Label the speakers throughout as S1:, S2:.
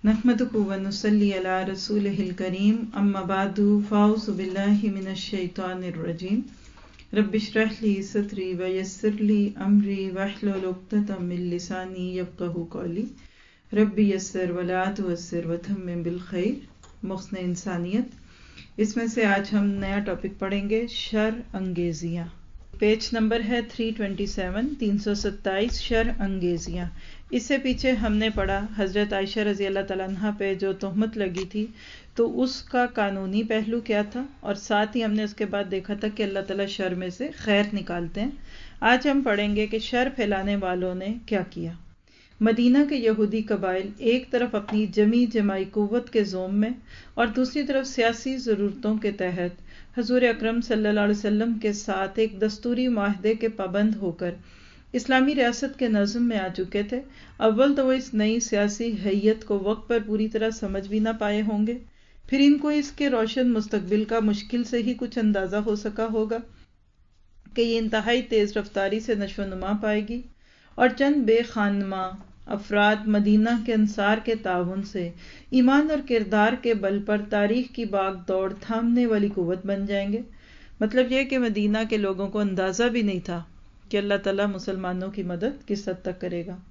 S1: نحمدہ ونصلی علی رسولہ الکریم اما بعد فاعوذ باللہ من الشیطان الرجیم رب اشرح لی صدری ویسر لی امری واحلل عقدۃ من لسانی یفقہوا قولی رب یسر ولا تعسر وتمم بالخیر۔ محسن انسانیت، اس میں سے آج ہم نیا ٹاپک پڑھیں گے، شر انگیزیاں۔ پیج نمبر ہے 327 327 شر انگیزیاں۔ اس سے پیچھے ہم نے پڑھا حضرت عائشہ رضی اللہ تعالیٰ عنہ پہ جو تہمت لگی تھی تو اس کا قانونی پہلو کیا تھا، اور ساتھ ہی ہم نے اس کے بعد دیکھا تھا کہ اللہ تعالیٰ شر میں سے خیر نکالتے ہیں۔ آج ہم پڑھیں گے کہ شر پھیلانے والوں نے کیا کیا۔ مدینہ کے یہودی قبائل ایک طرف اپنی جماعی قوت کے زوم میں اور دوسری طرف سیاسی ضرورتوں کے تحت حضور اکرم صلی اللہ علیہ وسلم کے ساتھ ایک دستوری معاہدے کے پابند ہو کر اسلامی ریاست کے نظم میں آ چکے تھے۔ اول تو وہ اس نئی سیاسی حیت کو وقت پر پوری طرح سمجھ بھی نہ پائے ہوں گے، پھر ان کو اس کے روشن مستقبل کا مشکل سے ہی کچھ اندازہ ہو سکا ہوگا کہ یہ انتہائی تیز رفتاری سے نشو و نما پائے گی، اور چند بے خانماں افراد مدینہ کے انصار کے تعاون سے ایمان اور کردار کے بل پر تاریخ کی باغ دوڑ تھامنے والی قوت بن جائیں گے۔ مطلب یہ کہ مدینہ کے لوگوں کو اندازہ بھی نہیں تھا کہ اللہ تعالیٰ مسلمانوں کی مدد کس حد تک کرے گا۔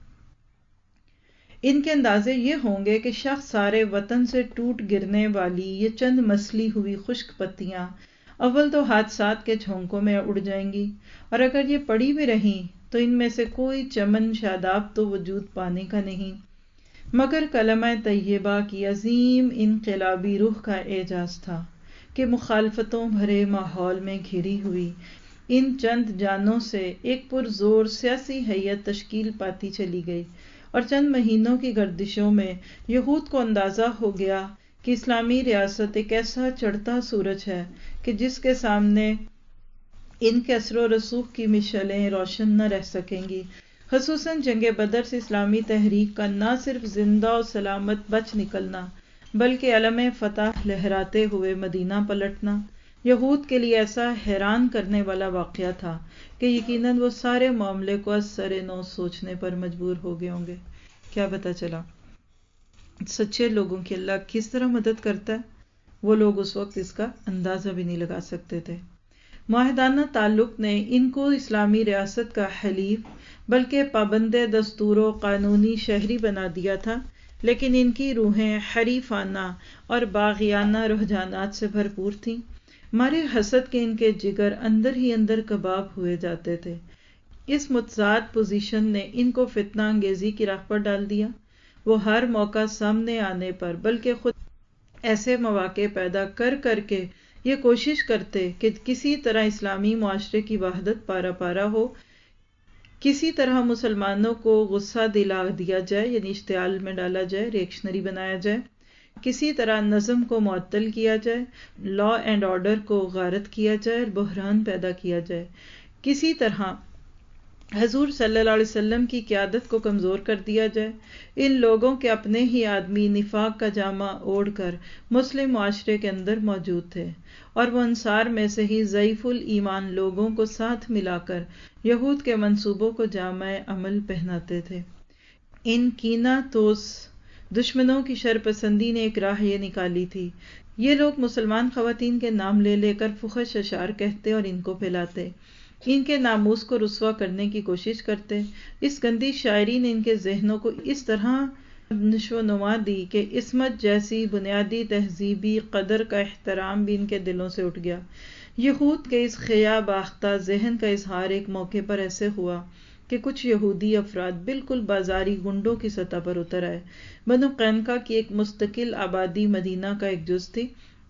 S1: ان کے اندازے یہ ہوں گے کہ شخص سارے وطن سے ٹوٹ گرنے والی یہ چند مسلی ہوئی خشک پتیاں اول تو حادثات کے جھونکوں میں اڑ جائیں گی، اور اگر یہ پڑی بھی رہیں تو ان میں سے کوئی چمن شاداب تو وجود پانے کا نہیں، مگر کلمہ طیبہ کی عظیم انقلابی روح کا اعجاز تھا کہ مخالفتوں بھرے ماحول میں گھری ہوئی ان چند جانوں سے ایک پرزور سیاسی حیت تشکیل پاتی چلی گئی، اور چند مہینوں کی گردشوں میں یہود کو اندازہ ہو گیا کہ اسلامی ریاست ایک ایسا چڑھتا سورج ہے کہ جس کے سامنے ان کے اثر و رسوخ کی مشعلیں روشن نہ رہ سکیں گی۔ خصوصاً جنگ بدر سے اسلامی تحریک کا نہ صرف زندہ و سلامت بچ نکلنا بلکہ علم فتح لہراتے ہوئے مدینہ پلٹنا یہود کے لیے ایسا حیران کرنے والا واقعہ تھا کہ یقیناً وہ سارے معاملے کو از سر نو سوچنے پر مجبور ہو گئے ہوں گے۔ کیا پتہ چلا سچے لوگوں کی اللہ کس طرح مدد کرتا ہے، وہ لوگ اس وقت اس کا اندازہ بھی نہیں لگا سکتے تھے۔ معاہدانہ تعلق نے ان کو اسلامی ریاست کا حلیف بلکہ پابند دستور و قانونی شہری بنا دیا تھا، لیکن ان کی روحیں حریفانہ اور باغیانہ رجحانات سے بھرپور تھیں۔ مارے حسد کے ان کے جگر اندر ہی اندر کباب ہوئے جاتے تھے۔ اس متضاد پوزیشن نے ان کو فتنہ انگیزی کی راہ پر ڈال دیا۔ وہ ہر موقع سامنے آنے پر بلکہ خود ایسے مواقع پیدا کر کے یہ کوشش کرتے کہ کسی طرح اسلامی معاشرے کی وحدت پارا پارا ہو، کسی طرح مسلمانوں کو غصہ دلا دیا جائے، یعنی اشتعال میں ڈالا جائے، ریئیکشنری بنایا جائے، کسی طرح نظم کو معطل کیا جائے، لا اینڈ آرڈر کو غارت کیا جائے اور بحران پیدا کیا جائے، کسی طرح حضور صلی اللہ علیہ وسلم کی قیادت کو کمزور کر دیا جائے۔ ان لوگوں کے اپنے ہی آدمی نفاق کا جامہ اوڑھ کر مسلم معاشرے کے اندر موجود تھے، اور وہ انصار میں سے ہی ضعیف الایمان لوگوں کو ساتھ ملا کر یہود کے منصوبوں کو جامہ عمل پہناتے تھے۔ ان کینہ توز دشمنوں کی شرپسندی نے ایک راہ یہ نکالی تھی، یہ لوگ مسلمان خواتین کے نام لے لے کر فحش اشعار کہتے اور ان کو پھیلاتے، ان کے ناموس کو رسوا کرنے کی کوشش کرتے۔ اس گندی شاعری نے ان کے ذہنوں کو اس طرح نشو و نما دی کہ عصمت جیسی بنیادی تہذیبی قدر کا احترام بھی ان کے دلوں سے اٹھ گیا۔ یہود کے اس خیا باختہ ذہن کا اظہار ایک موقع پر ایسے ہوا کہ کچھ یہودی افراد بالکل بازاری گنڈوں کی سطح پر اتر آئے۔ بنو قینقاع کی ایک مستقل آبادی مدینہ کا ایک جز تھی۔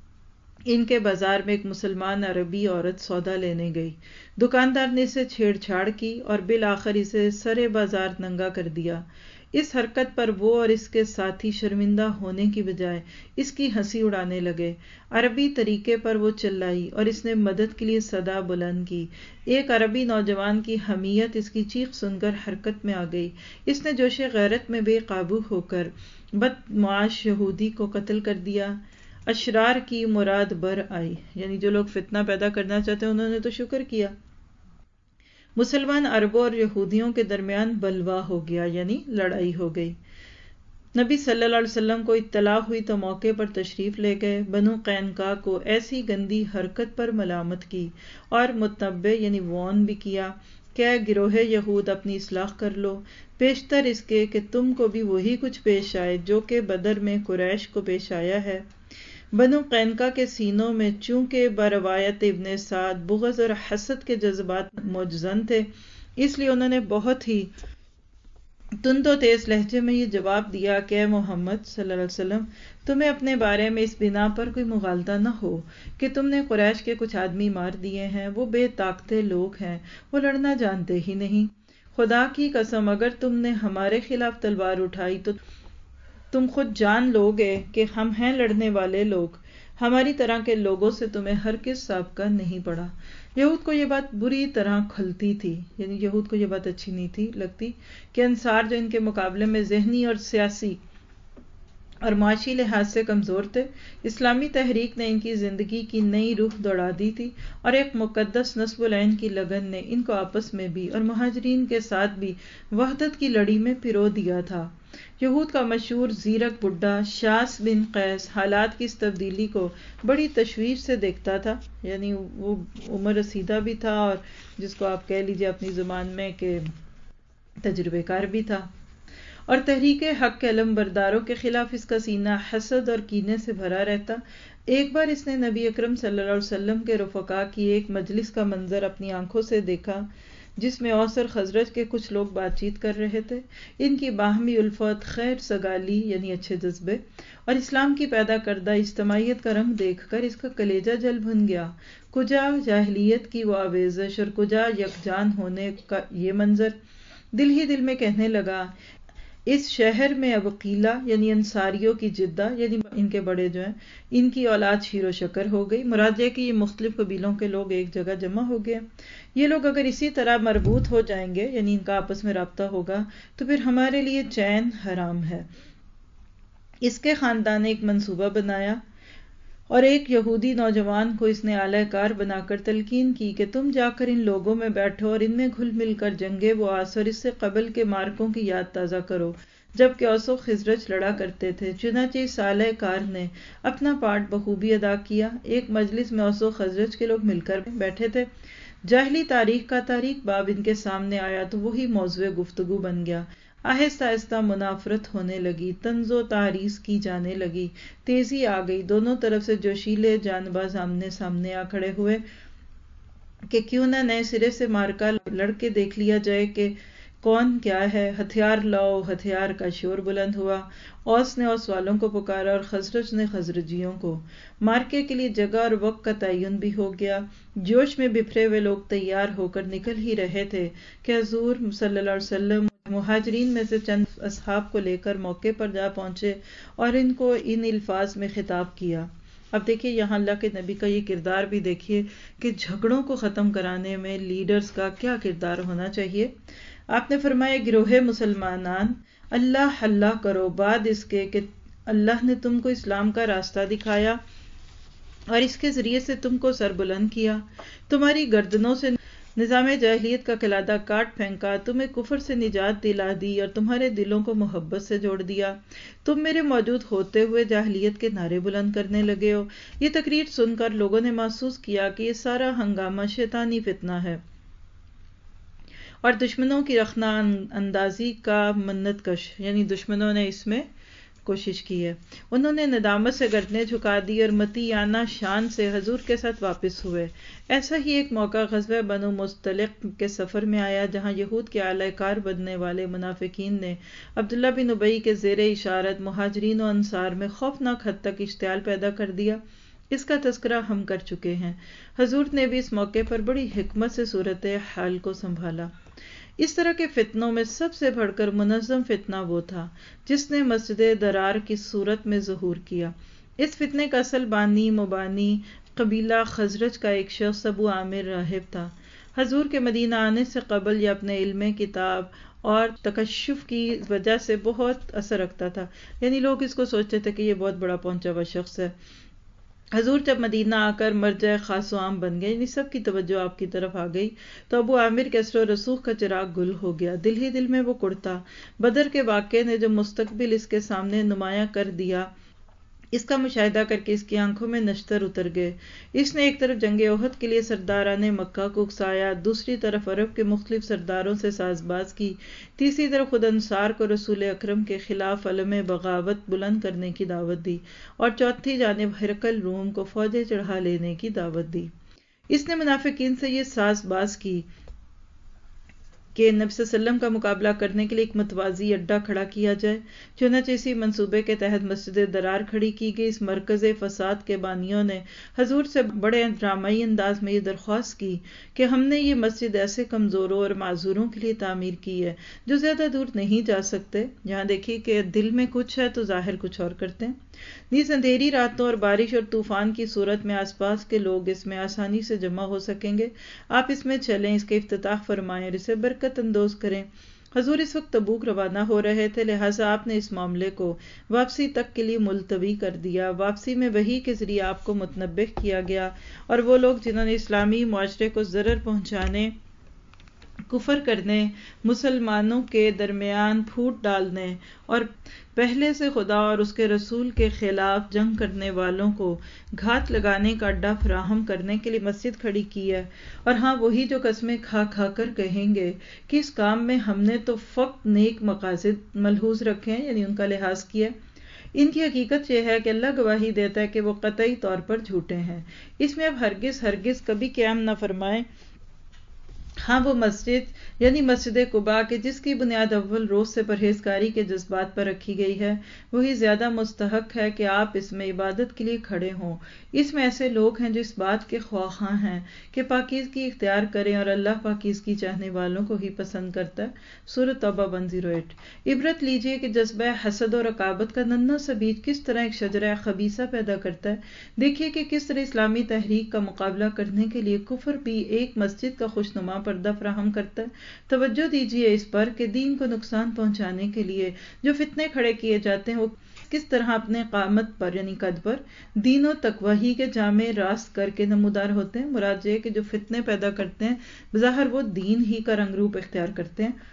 S1: ان کے بازار میں ایک مسلمان عربی عورت سودا لینے گئی، دکاندار نے اسے چھیڑ چھاڑ کی اور بالآخر اسے سرے بازار ننگا کر دیا۔ اس حرکت پر وہ اور اس کے ساتھی شرمندہ ہونے کی بجائے اس کی ہنسی اڑانے لگے۔ عربی طریقے پر وہ چلائی اور اس نے مدد کے لیے صدا بلند کی۔ ایک عربی نوجوان کی حمیت اس کی چیخ سن کر حرکت میں آ گئی۔ اس نے جوش غیرت میں بے قابو ہو کر بدمعاش یہودی کو قتل کر دیا۔ اشرار کی مراد بر آئی، یعنی جو لوگ فتنہ پیدا کرنا چاہتے ہیں انہوں نے تو شکر کیا۔ مسلمان عربوں اور یہودیوں کے درمیان بلوا ہو گیا، یعنی لڑائی ہو گئی۔ نبی صلی اللہ علیہ وسلم کو اطلاع ہوئی تو موقع پر تشریف لے گئے، بنو قینقاع کو ایسی گندی حرکت پر ملامت کی اور متنبع یعنی وارن بھی کیا کہ اے گروہ یہود اپنی اصلاح کر لو، پیشتر اس کے کہ تم کو بھی وہی کچھ پیش آئے جو کہ بدر میں قریش کو پیش آیا ہے۔ بنو قینقاع کے سینوں میں چونکہ بروایت ابن سعد بغض اور حسد کے جذبات موجزن تھے، اس لیے انہوں نے بہت ہی تند و تیز لہجے میں یہ جواب دیا کہ اے محمد صلی اللہ علیہ وسلم، تمہیں اپنے بارے میں اس بنا پر کوئی مغالطہ نہ ہو کہ تم نے قریش کے کچھ آدمی مار دیے ہیں، وہ بے طاقت لوگ ہیں، وہ لڑنا جانتے ہی نہیں۔ خدا کی قسم اگر تم نے ہمارے خلاف تلوار اٹھائی تو تم خود جان لو گے کہ ہم ہیں لڑنے والے لوگ، ہماری طرح کے لوگوں سے تمہیں ہرگز سابقہ نہیں پڑا۔ یہود کو یہ بات بری طرح کھلتی تھی، یعنی یہود کو یہ بات اچھی نہیں تھی لگتی کہ انصار جو ان کے مقابلے میں ذہنی اور سیاسی اور معاشی لحاظ سے کمزور تھے، اسلامی تحریک نے ان کی زندگی کی نئی روح دوڑا دی تھی اور ایک مقدس نصب العین کی لگن نے ان کو آپس میں بھی اور مہاجرین کے ساتھ بھی وحدت کی لڑی میں پرو دیا تھا۔ یہود کا مشہور زیرک بڈھا شاس بن قیس حالات کی اس تبدیلی کو بڑی تشویش سے دیکھتا تھا، یعنی وہ عمر رسیدہ بھی تھا اور جس کو آپ کہہ لیجیے اپنی زبان میں کہ تجربے کار بھی تھا، اور تحریک حق کے علم برداروں کے خلاف اس کا سینہ حسد اور کینے سے بھرا رہتا۔ ایک بار اس نے نبی اکرم صلی اللہ علیہ وسلم کے رفقا کی ایک مجلس کا منظر اپنی آنکھوں سے دیکھا جس میں اوس اور خزرج کے کچھ لوگ بات چیت کر رہے تھے۔ ان کی باہمی الفت، خیر سگالی یعنی اچھے جذبے اور اسلام کی پیدا کردہ اجتماعیت کا رنگ دیکھ کر اس کا کلیجہ جل بھن گیا۔ کجا جاہلیت کی وہ آویزش اور کجا یکجان ہونے کا یہ منظر، دل ہی دل میں کہنے لگا اس شہر میں اب قیلہ یعنی انصاریوں کی جدہ یعنی ان کے بڑے جو ہیں ان کی اولاد شیر و شکر ہو گئی۔ مراد یہ کہ یہ مختلف قبیلوں کے لوگ ایک جگہ جمع ہو گئے۔ یہ لوگ اگر اسی طرح مربوط ہو جائیں گے یعنی ان کا آپس میں رابطہ ہوگا تو پھر ہمارے لیے چین حرام ہے۔ اس کے خاندان نے ایک منصوبہ بنایا اور ایک یہودی نوجوان کو اس نے اعلی کار بنا کر تلقین کی کہ تم جا کر ان لوگوں میں بیٹھو اور ان میں گھل مل کر جنگ بؤاس اور اس سے قبل کے مارکوں کی یاد تازہ کرو جب کہ اوس و خزرج لڑا کرتے تھے۔ چنانچہ اس اعلی کار نے اپنا پارٹ بخوبی ادا کیا۔ ایک مجلس میں اوس و خزرج کے لوگ مل کر بیٹھے تھے۔ جاہلی تاریخ کا تاریخ باب ان کے سامنے آیا تو وہی موضوع گفتگو بن گیا۔ آہستہ آہستہ منافرت ہونے لگی، طنز و تعریض کی جانے لگی، تیزی آ گئی، دونوں طرف سے جوشیلے جانباز آمنے سامنے آ کھڑے ہوئے کہ کیوں نہ نئے سرے سے مارکا لڑ کے دیکھ لیا جائے کہ کون کیا ہے۔ ہتھیار لاؤ ہتھیار کا شور بلند ہوا۔ اوس نے اوس والوں کو پکارا اور خزرج نے خزرجیوں کو۔ مارکے کے لیے جگہ اور وقت کا تعین بھی ہو گیا۔ جوش میں بپھرے ہوئے لوگ تیار ہو کر نکل ہی رہے تھے کہ حضور صلی اللہ علیہ وسلم مہاجرین میں سے چند اصحاب کو لے کر موقع پر جا پہنچے اور ان کو ان الفاظ میں خطاب کیا۔ اب دیکھیے یہاں اللہ کے نبی کا یہ کردار بھی دیکھیے کہ جھگڑوں کو ختم کرانے میں لیڈرز کا کیا کردار ہونا چاہیے۔ آپ نے فرمایا گروہ مسلمانان اللہ اللہ کرو بعد اس کے کہ اللہ نے تم کو اسلام کا راستہ دکھایا اور اس کے ذریعے سے تم کو سربلند کیا، تمہاری گردنوں سے نظام جاہلیت کا قلادہ کاٹ پھینکا، تمہیں کفر سے نجات دلا دی اور تمہارے دلوں کو محبت سے جوڑ دیا۔ تم میرے موجود ہوتے ہوئے جاہلیت کے نعرے بلند کرنے لگے ہو۔ یہ تقریر سن کر لوگوں نے محسوس کیا کہ یہ سارا ہنگامہ شیطانی فتنہ ہے اور دشمنوں کی رخنہ اندازی کا منت کش، یعنی دشمنوں نے اس میں کوشش کی ہے۔ انہوں نے ندامت سے گردنیں جھکا دی اور مطیعانہ شان سے حضور کے ساتھ واپس ہوئے۔ ایسا ہی ایک موقع غزوہ بنو مصطلق کے سفر میں آیا جہاں یہود کے اعلی کار بننے والے منافقین نے عبداللہ بن ابی کے زیر اشارت مہاجرین و انصار میں خوفناک حد تک اشتعال پیدا کر دیا۔ اس کا تذکرہ ہم کر چکے ہیں۔ حضور نے بھی اس موقع پر بڑی حکمت سے صورت حال کو سنبھالا۔ اس طرح کے فتنوں میں سب سے بڑھ کر منظم فتنہ وہ تھا جس نے مسجد درار کی صورت میں ظہور کیا۔ اس فتنے کا اصل بانی مبانی قبیلہ خزرج کا ایک شخص ابو عامر راہب تھا۔ حضور کے مدینہ آنے سے قبل یہ اپنے علم کتاب اور تکشف کی وجہ سے بہت اثر رکھتا تھا، یعنی لوگ اس کو سوچتے تھے کہ یہ بہت بڑا پہنچا ہوا شخص ہے۔ حضور جب مدینہ آ کر مرجع خاص و عام بن گئے، یعنی سب کی توجہ آپ کی طرف آ گئی، تو ابو عامر کسر و رسوخ کا چراغ گل ہو گیا۔ دل ہی دل میں وہ کڑتا۔ بدر کے واقعے نے جو مستقبل اس کے سامنے نمایاں کر دیا، اس کا مشاہدہ کر کے اس کی آنکھوں میں نشتر اتر گئے۔ اس نے ایک طرف جنگ احد کے لیے سرداران مکہ کو اکسایا، دوسری طرف عرب کے مختلف سرداروں سے ساز باز کی، تیسری طرف خود انصار کو رسول اکرم کے خلاف علم بغاوت بلند کرنے کی دعوت دی، اور چوتھی جانب ہرقل روم کو فوجیں چڑھا لینے کی دعوت دی۔ اس نے منافقین سے یہ ساز باز کی کہ نبی صلی اللہ علیہ وسلم کا مقابلہ کرنے کے لیے ایک متوازی اڈا کھڑا کیا جائے۔ چنانچہ اسی منصوبے کے تحت مسجد درار کھڑی کی گئی۔ اس مرکز فساد کے بانیوں نے حضور سے بڑے ڈرامائی انداز میں یہ درخواست کی کہ ہم نے یہ مسجد ایسے کمزوروں اور معذوروں کے لیے تعمیر کی ہے جو زیادہ دور نہیں جا سکتے۔ یہاں دیکھیے کہ دل میں کچھ ہے تو ظاہر کچھ اور کرتے ہیں۔ نیز اندھیری راتوں اور بارش اور طوفان کی صورت میں آس پاس کے لوگ اس میں آسانی سے جمع ہو سکیں گے۔ آپ اس میں چلیں، اس کے افتتاح فرمائیں اور اسے برکت اندوز کریں۔ حضور اس وقت تبوک روانہ ہو رہے تھے، لہٰذا آپ نے اس معاملے کو واپسی تک کے لیے ملتوی کر دیا۔ واپسی میں وحی کے ذریعے آپ کو متنبہ کیا گیا، اور وہ لوگ جنہوں نے اسلامی معاشرے کو ضرر پہنچانے، کفر کرنے، مسلمانوں کے درمیان پھوٹ ڈالنے اور پہلے سے خدا اور اس کے رسول کے خلاف جنگ کرنے والوں کو گھات لگانے کا اڈا فراہم کرنے کے لیے مسجد کھڑی کی ہے، اور ہاں وہی جو قسمیں کھا کھا کر کہیں گے کہ اس کام میں ہم نے تو فقط نیک مقاصد ملحوظ رکھے ہیں، یعنی ان کا لحاظ کیا۔ ان کی حقیقت یہ ہے کہ اللہ گواہی دیتا ہے کہ وہ قطعی طور پر جھوٹے ہیں۔ اس میں اب ہرگز کبھی قیام نہ فرمائیں۔ ہاں وہ مسجد یعنی مسجد قباء کہ جس کی بنیاد اول روز سے پرہیزگاری کے جذبات پر رکھی گئی ہے، وہی زیادہ مستحق ہے کہ آپ اس میں عبادت کے لیے کھڑے ہوں۔ اس میں ایسے لوگ ہیں جو اس بات کے خواہاں ہیں کہ پاکیزگی اختیار کریں، اور اللہ پاکیزگی چاہنے والوں کو ہی پسند کرتا ہے۔ سورۃ توبہ 108۔ عبرت لیجئے کہ جذبہ حسد اور رقابت کا ننھا سا بیج کس طرح ایک شجرہ خبیثہ پیدا کرتا ہے۔ دیکھیے کہ کس طرح اسلامی تحریک کا مقابلہ کرنے کے لیے کفر بھی ایک مسجد کا خوشنما پردہ فراہم کرتا ہے۔ توجہ دیجیے اس پر کہ دین کو نقصان پہنچانے کے لیے جو فتنے کھڑے کیے جاتے ہیں، وہ کس طرح اپنے قامت پر یعنی قد پر دین و تقوی ہی کے جامے راست کر کے نمودار ہوتے ہیں۔ مراد یہ کہ جو فتنے پیدا کرتے ہیں بظاہر وہ دین ہی کا رنگ روپ اختیار کرتے ہیں۔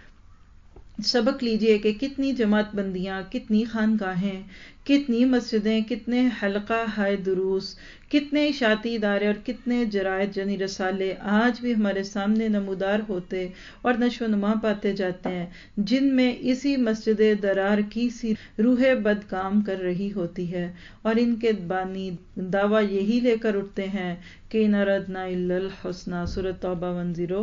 S1: سبق لیجئے کہ کتنی جماعت بندیاں، کتنی خانقاہیں، کتنی مسجدیں، کتنے حلقہ ہائے دروس، کتنے اشاعتی ادارے اور کتنے جرائد یعنی رسالے آج بھی ہمارے سامنے نمودار ہوتے اور نشو و نما پاتے جاتے ہیں، جن میں اسی مسجد درار کی سی روح بد کام کر رہی ہوتی ہے، اور ان کے بانی دعویٰ یہی لے کر اٹھتے ہیں کہ ان اردنا الا الحسنی۔ سورۃ توبہ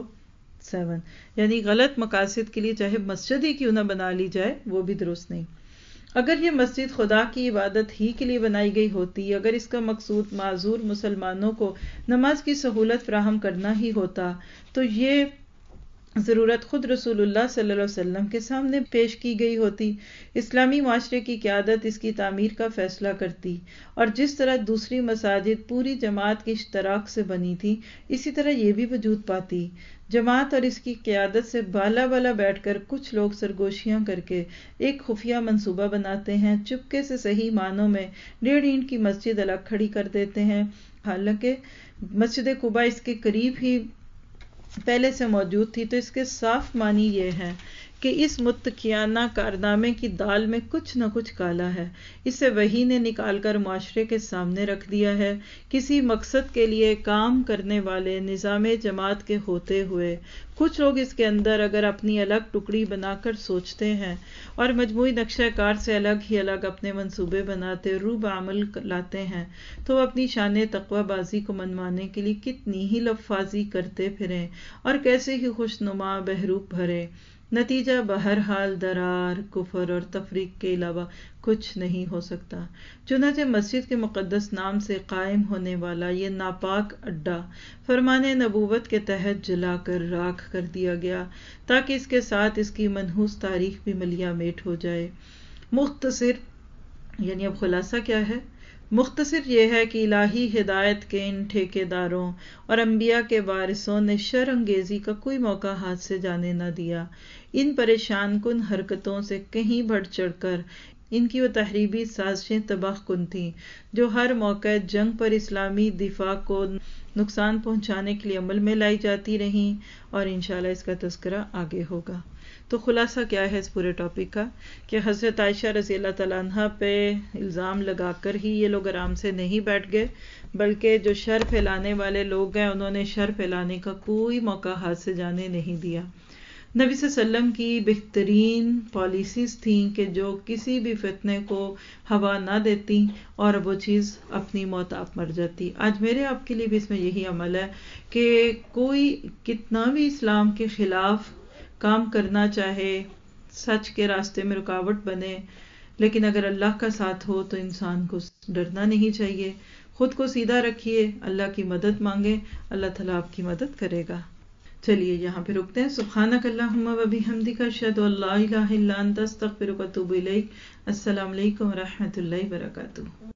S1: 107۔ یعنی غلط مقاصد کے لیے چاہے مسجد ہی کیوں نہ بنا لی جائے، وہ بھی درست نہیں۔ اگر یہ مسجد خدا کی عبادت ہی کے لیے بنائی گئی ہوتی، اگر اس کا مقصود معذور مسلمانوں کو نماز کی سہولت فراہم کرنا ہی ہوتا، تو یہ ضرورت خود رسول اللہ صلی اللہ علیہ وسلم کے سامنے پیش کی گئی ہوتی۔ اسلامی معاشرے کی قیادت اس کی تعمیر کا فیصلہ کرتی، اور جس طرح دوسری مساجد پوری جماعت کے اشتراک سے بنی تھی، اسی طرح یہ بھی وجود پاتی۔ جماعت اور اس کی قیادت سے بالا بالا بیٹھ کر کچھ لوگ سرگوشیاں کر کے ایک خفیہ منصوبہ بناتے ہیں، چپکے سے صحیح معنوں میں 1.5 اینٹ کی مسجد الگ کھڑی کر دیتے ہیں، حالانکہ مسجد قباء اس کے قریب ہی پہلے سے موجود تھی۔ تو اس کے صاف معنی یہ ہے کہ اس متقیانہ کارنامے کی دال میں کچھ نہ کچھ کالا ہے۔ اسے وحی نے نکال کر معاشرے کے سامنے رکھ دیا ہے۔ کسی مقصد کے لیے کام کرنے والے نظام جماعت کے ہوتے ہوئے کچھ لوگ اس کے اندر اگر اپنی الگ ٹکڑی بنا کر سوچتے ہیں اور مجموعی نقشہ کار سے الگ ہی الگ اپنے منصوبے بناتے روب عمل لاتے ہیں، تو وہ اپنی شان تقوی بازی کو منوانے کے لیے کتنی ہی لفاظی کرتے پھریں اور کیسے ہی خوشنما بہروپ بھرے، نتیجہ بہرحال درار، کفر اور تفریق کے علاوہ کچھ نہیں ہو سکتا۔ چنانچہ مسجد کے مقدس نام سے قائم ہونے والا یہ ناپاک اڈا فرمان نبوت کے تحت جلا کر راکھ کر دیا گیا، تاکہ اس کے ساتھ اس کی منحوس تاریخ بھی ملیا میٹ ہو جائے۔ مختصر یعنی اب خلاصہ کیا ہے؟ مختصر یہ ہے کہ الہی ہدایت کے ان ٹھیکیداروں اور انبیاء کے وارثوں نے شر انگیزی کا کوئی موقع ہاتھ سے جانے نہ دیا۔ ان پریشان کن حرکتوں سے کہیں بڑھ چڑھ کر ان کی وہ تحریبی سازشیں تباہ کن تھیں جو ہر موقع جنگ پر اسلامی دفاع کو نقصان پہنچانے کے لیے عمل میں لائی جاتی رہیں، اور انشاءاللہ اس کا تذکرہ آگے ہوگا۔ تو خلاصہ کیا ہے اس پورے ٹاپک کا کہ حضرت عائشہ رضی اللہ تعالیٰ عنہ پہ الزام لگا کر ہی یہ لوگ آرام سے نہیں بیٹھ گئے، بلکہ جو شر پھیلانے والے لوگ ہیں انہوں نے شر پھیلانے کا کوئی موقع ہاتھ سے جانے نہیں دیا۔ نبی صلی اللہ علیہ وسلم کی بہترین پالیسیز تھیں کہ جو کسی بھی فتنے کو ہوا نہ دیتی اور وہ چیز اپنی موت آپ مر جاتی۔ آج میرے آپ کے لیے بھی اس میں یہی عمل ہے کہ کوئی کتنا بھی اسلام کے خلاف کام کرنا چاہے، سچ کے راستے میں رکاوٹ بنے، لیکن اگر اللہ کا ساتھ ہو تو انسان کو ڈرنا نہیں چاہیے۔ خود کو سیدھا رکھیے، اللہ کی مدد مانگے، اللہ تعالیٰ آپ کی مدد کرے گا۔ چلیے یہاں پہ رکتے ہیں۔ سبحانک اللہم و بحمدک، اشہد ان لا الہ الا انت، استغفرک و اتوب الیک۔ السلام علیکم و رحمۃ اللہ وبرکاتہ۔